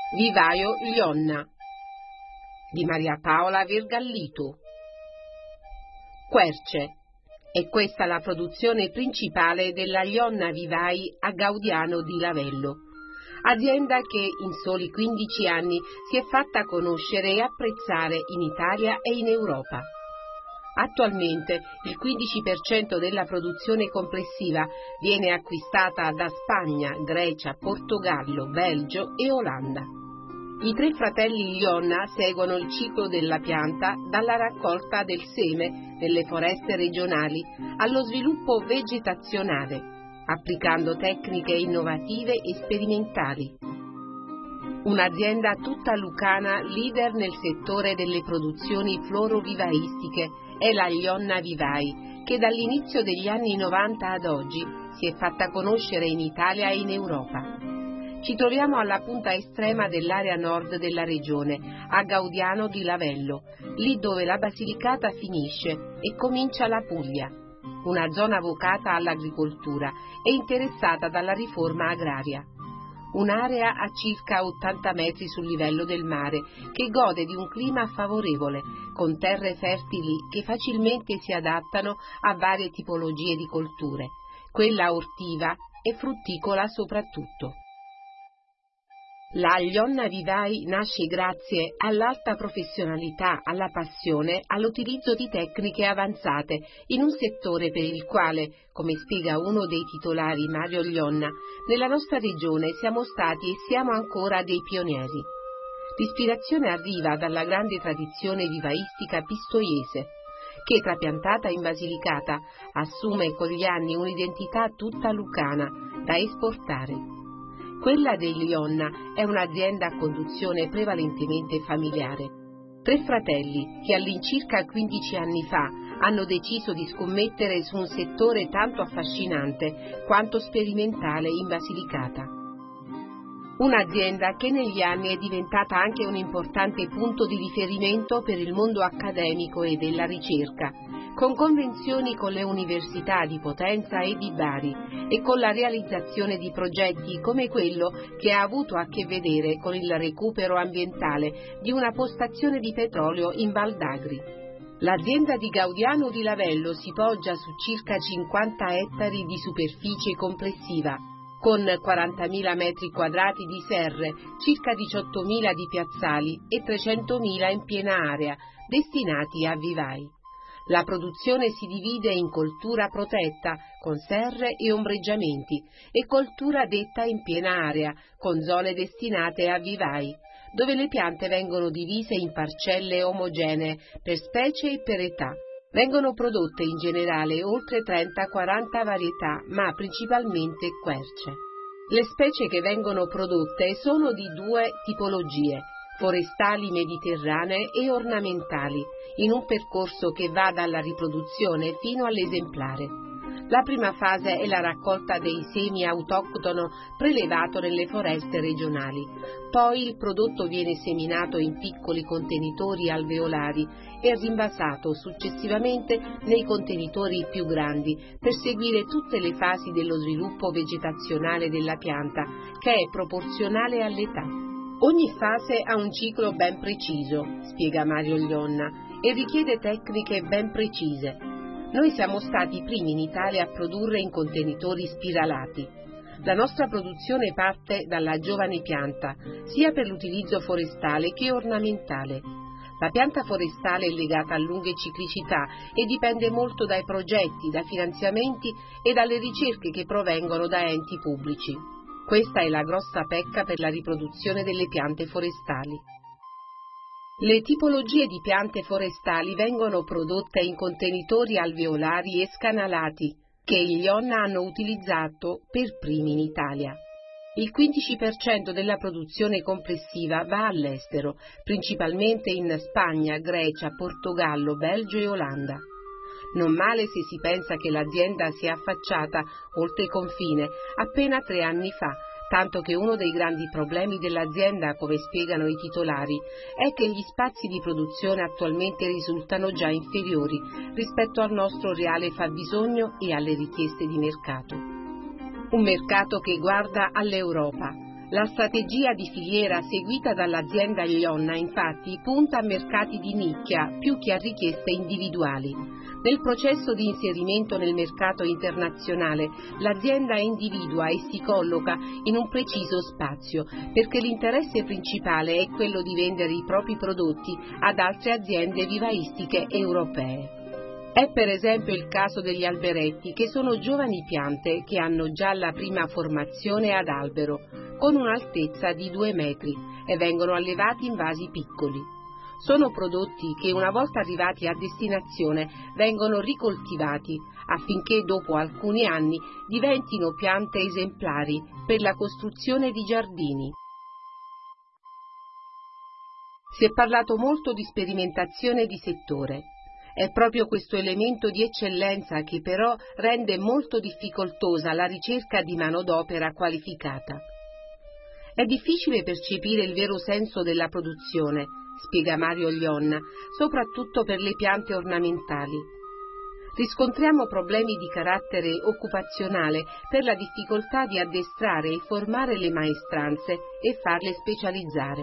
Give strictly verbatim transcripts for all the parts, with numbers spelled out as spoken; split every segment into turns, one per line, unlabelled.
Vivaio Lionna di Maria Paola Vergallito. Querce. È questa la produzione principale della Lionna Vivai a Gaudiano di Lavello, azienda che in soli quindici anni si è fatta conoscere e apprezzare in Italia e in Europa. Attualmente il quindici per cento della produzione complessiva viene acquistata da Spagna, Grecia, Portogallo, Belgio e Olanda. I tre fratelli Lionna seguono il ciclo della pianta dalla raccolta del seme nelle foreste regionali allo sviluppo vegetazionale, applicando tecniche innovative e sperimentali. Un'azienda tutta lucana leader nel settore delle produzioni florovivaistiche è la Lionna Vivai, che dall'inizio degli anni novanta ad oggi si è fatta conoscere in Italia e in Europa. Ci troviamo alla punta estrema dell'area nord della regione, a Gaudiano di Lavello, lì dove la Basilicata finisce e comincia la Puglia, una zona vocata all'agricoltura e interessata dalla riforma agraria. Un'area a circa ottanta metri sul livello del mare, che gode di un clima favorevole, con terre fertili che facilmente si adattano a varie tipologie di colture, quella ortiva e frutticola soprattutto. La Lionna Vivai nasce grazie all'alta professionalità, alla passione, all'utilizzo di tecniche avanzate in un settore per il quale, come spiega uno dei titolari Mario Lionna, nella nostra regione siamo stati e siamo ancora dei pionieri. L'ispirazione arriva dalla grande tradizione vivaistica pistoiese, che trapiantata in Basilicata assume con gli anni un'identità tutta lucana da esportare. Quella dei Lionna è un'azienda a conduzione prevalentemente familiare. Tre fratelli che all'incirca quindici anni fa hanno deciso di scommettere su un settore tanto affascinante quanto sperimentale in Basilicata. Un'azienda che negli anni è diventata anche un importante punto di riferimento per il mondo accademico e della ricerca, con convenzioni con le università di Potenza e di Bari e con la realizzazione di progetti come quello che ha avuto a che vedere con il recupero ambientale di una postazione di petrolio in Val d'Agri. L'azienda di Gaudiano di Lavello si poggia su circa cinquanta ettari di superficie complessiva, con quarantamila metri quadrati di serre, circa diciottomila di piazzali e trecentomila in piena area, destinati a vivai. La produzione si divide in coltura protetta, con serre e ombreggiamenti, e coltura detta in piena area, con zone destinate a vivai, dove le piante vengono divise in parcelle omogenee per specie e per età. Vengono prodotte in generale oltre trenta quaranta varietà, ma principalmente querce. Le specie che vengono prodotte sono di due tipologie: forestali mediterranee e ornamentali, in un percorso che va dalla riproduzione fino all'esemplare. La prima fase è la raccolta dei semi autoctono prelevato nelle foreste regionali. Poi il prodotto viene seminato in piccoli contenitori alveolari e rinvasato successivamente nei contenitori più grandi per seguire tutte le fasi dello sviluppo vegetazionale della pianta, che è proporzionale all'età. Ogni fase ha un ciclo ben preciso, spiega Mario Lionna, e richiede tecniche ben precise. Noi siamo stati i primi in Italia a produrre in contenitori spiralati. La nostra produzione parte dalla giovane pianta, sia per l'utilizzo forestale che ornamentale. La pianta forestale è legata a lunghe ciclicità e dipende molto dai progetti, dai finanziamenti e dalle ricerche che provengono da enti pubblici. Questa è la grossa pecca per la riproduzione delle piante forestali. Le tipologie di piante forestali vengono prodotte in contenitori alveolari e scanalati, che i Lionna hanno utilizzato per primi in Italia. Il quindici per cento della produzione complessiva va all'estero, principalmente in Spagna, Grecia, Portogallo, Belgio e Olanda. Non male se si pensa che l'azienda si è affacciata oltre confine appena tre anni fa, tanto che uno dei grandi problemi dell'azienda, come spiegano i titolari, è che gli spazi di produzione attualmente risultano già inferiori rispetto al nostro reale fabbisogno e alle richieste di mercato. Un mercato che guarda all'Europa, La strategia di filiera seguita dall'azienda Illionna, infatti, punta a mercati di nicchia più che a richieste individuali. Nel processo di inserimento nel mercato internazionale, l'azienda individua e si colloca in un preciso spazio, perché l'interesse principale è quello di vendere i propri prodotti ad altre aziende vivaistiche europee. È per esempio il caso degli alberetti, che sono giovani piante che hanno già la prima formazione ad albero, con un'altezza di due metri, e vengono allevati in vasi piccoli. Sono prodotti che, una volta arrivati a destinazione, vengono ricoltivati affinché dopo alcuni anni diventino piante esemplari per la costruzione di giardini. Si è parlato molto di sperimentazione di settore. È proprio questo elemento di eccellenza che però rende molto difficoltosa la ricerca di manodopera qualificata. È difficile percepire il vero senso della produzione, spiega Mario Illionna, soprattutto per le piante ornamentali. Riscontriamo problemi di carattere occupazionale per la difficoltà di addestrare e formare le maestranze e farle specializzare.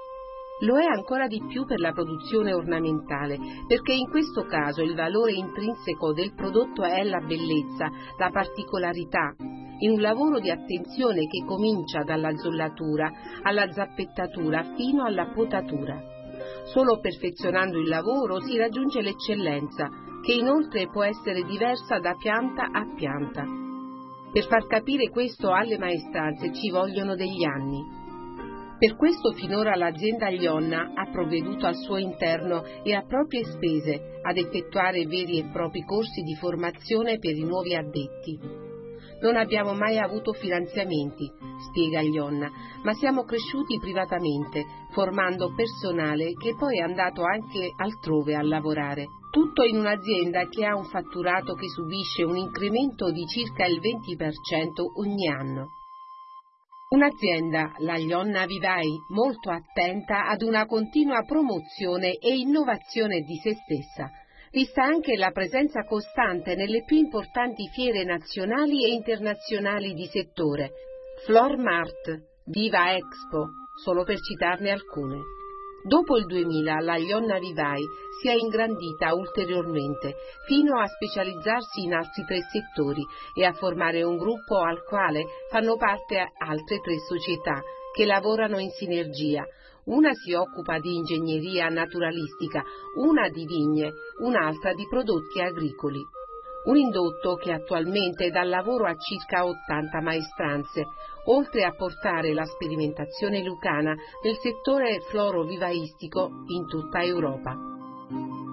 Lo è ancora di più per la produzione ornamentale, perché in questo caso il valore intrinseco del prodotto è la bellezza, la particolarità, in un lavoro di attenzione che comincia dalla zollatura alla zappettatura fino alla potatura. Solo perfezionando il lavoro si raggiunge l'eccellenza, che inoltre può essere diversa da pianta a pianta. Per far capire questo alle maestranze ci vogliono degli anni. Per questo finora l'azienda Illionna ha provveduto al suo interno e a proprie spese ad effettuare veri e propri corsi di formazione per i nuovi addetti. Non abbiamo mai avuto finanziamenti, spiega Illionna, ma siamo cresciuti privatamente, formando personale che poi è andato anche altrove a lavorare. Tutto in un'azienda che ha un fatturato che subisce un incremento di circa il venti per cento ogni anno. Un'azienda, la Illionna Vivai, molto attenta ad una continua promozione e innovazione di se stessa, vista anche la presenza costante nelle più importanti fiere nazionali e internazionali di settore, Flor Mart, Viva Expo, solo per citarne alcune. Dopo il duemila la Illionna Vivai si è ingrandita ulteriormente fino a specializzarsi in altri tre settori e a formare un gruppo al quale fanno parte altre tre società che lavorano in sinergia. Una si occupa di ingegneria naturalistica, una di vigne, un'altra di prodotti agricoli. Un indotto che attualmente dà lavoro a circa ottanta maestranze, oltre a portare la sperimentazione lucana nel settore florovivaistico in tutta Europa.